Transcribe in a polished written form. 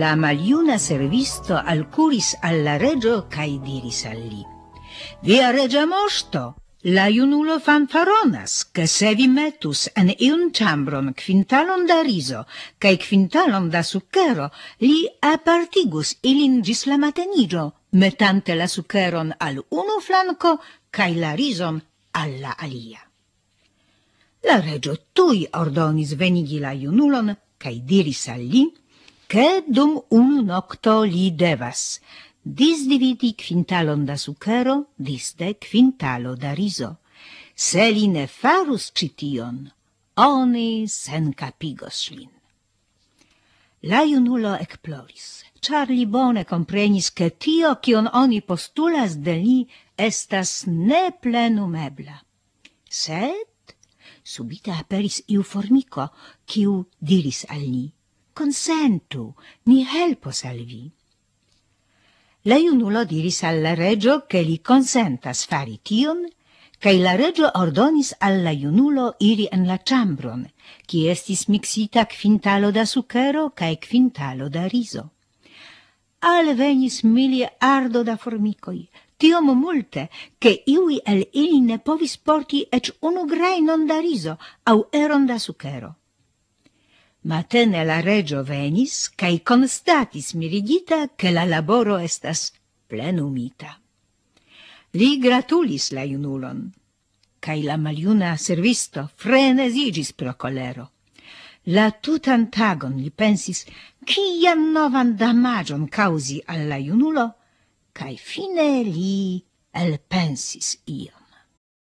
La maliuna servisto alcuris alla regio cae diris al li: Via regia mosto, la junulo fanfaronas, che se vi metus en iun chambron quintalon da riso cae quintalon da succero, li apartigus ilin gis la matenigio, metante la succeron al unu flanco cae la rison alla alia. La regio tui ordonis venigi la junulon, cae diris al li, che dum unu nocto li devas disdividi quintalon da succero disde quintalo da riso. Se li ne farus cition, oni sencapigos lin. La junulo ekploris, char li bone comprenis che tio, kion oni postulas de li, estas neplenumebla. Sed subite aperis iu formico, kiu diris al li: Consentu, ni helpos al vi. La junulo diris alla regio che li consentas fari tion, cae la regio ordonis alla junulo iri en la chambron, qui estis mixita quintalo da succero cae quintalo da riso. Alvenis miliardo da formicoi, tiom multe, che iui el ili ne povis porti ec unu grainon da riso au eron da succero. Matene la regio venis, cae constatis mirigita che la laboro estas plenumita. Li gratulis la junulon, cae la maliuna servisto frenesigis pro colero. La tutan tagon li pensis cian novan damagion causi alla junulo, cae fine li elpensis ion.